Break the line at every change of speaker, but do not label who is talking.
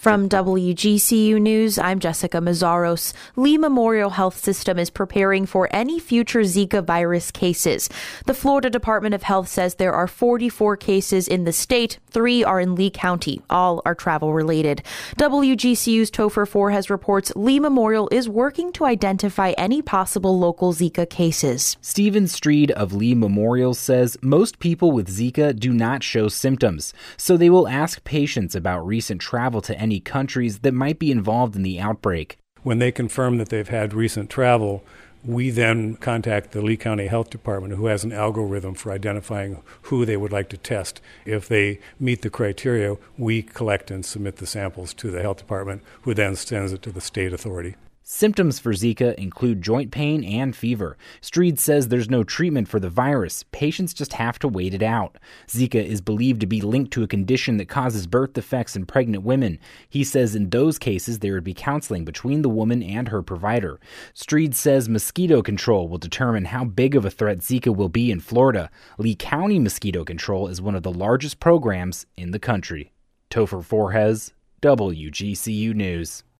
From WGCU News, I'm Jessica Mazzaros. Lee Memorial Health System is preparing for any future Zika virus cases. The Florida Department of Health says there are 44 cases in the state. 3 are in Lee County. All are travel related. WGCU's Topher Forhes reports Lee Memorial is working to identify any possible local Zika cases.
Stephen Streed of Lee Memorial says most people with Zika do not show symptoms, so they will ask patients about recent travel to any countries that might be involved in the outbreak.
When they confirm that they've had recent travel, we then contact the Lee County Health Department, who has an algorithm for identifying who they would like to test. If they meet the criteria, we collect and submit the samples to the health department, who then sends it to the state authority.
Symptoms for Zika include joint pain and fever. Streed says there's no treatment for the virus. Patients just have to wait it out. Zika is believed to be linked to a condition that causes birth defects in pregnant women. He says in those cases there would be counseling between the woman and her provider. Streed says mosquito control will determine how big of a threat Zika will be in Florida. Lee County Mosquito Control is one of the largest programs in the country. Topher Forhes, WGCU News.